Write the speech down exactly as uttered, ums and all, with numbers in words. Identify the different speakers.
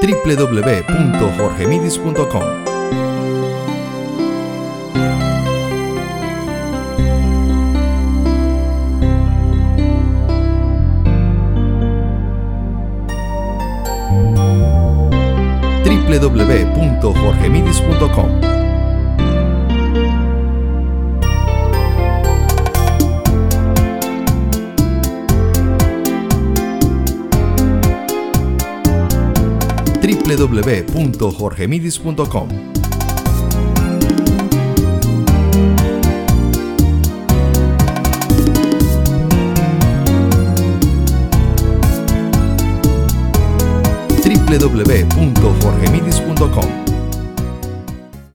Speaker 1: w w w punto jorge midis punto com. w w w punto jorge midis punto com. w w w punto jorge midis punto com. w w w punto